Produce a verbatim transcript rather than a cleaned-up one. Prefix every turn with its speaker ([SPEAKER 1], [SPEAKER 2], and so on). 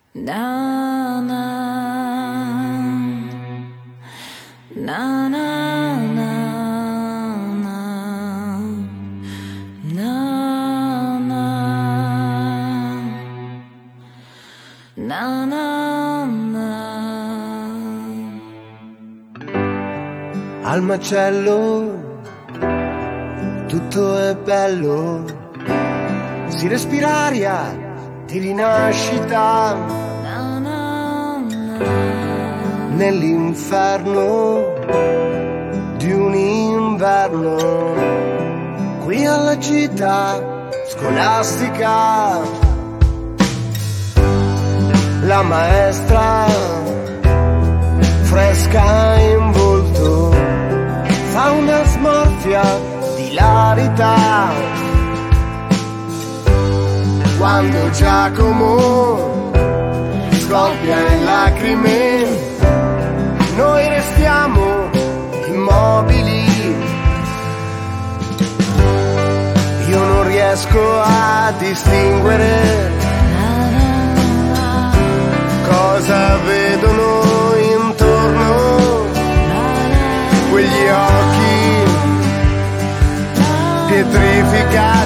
[SPEAKER 1] Na na na na na na na na na na.
[SPEAKER 2] Al macello tutto è bello, si respira aria di rinascita. Nell'inferno di un inverno, qui alla gita scolastica, la maestra fresca in volto fa una smorfia di ilarità. Quando Giacomo scoppia in lacrime, noi restiamo immobili. Io non riesco a distinguere cosa vedono intorno quegli occhi pietrificati.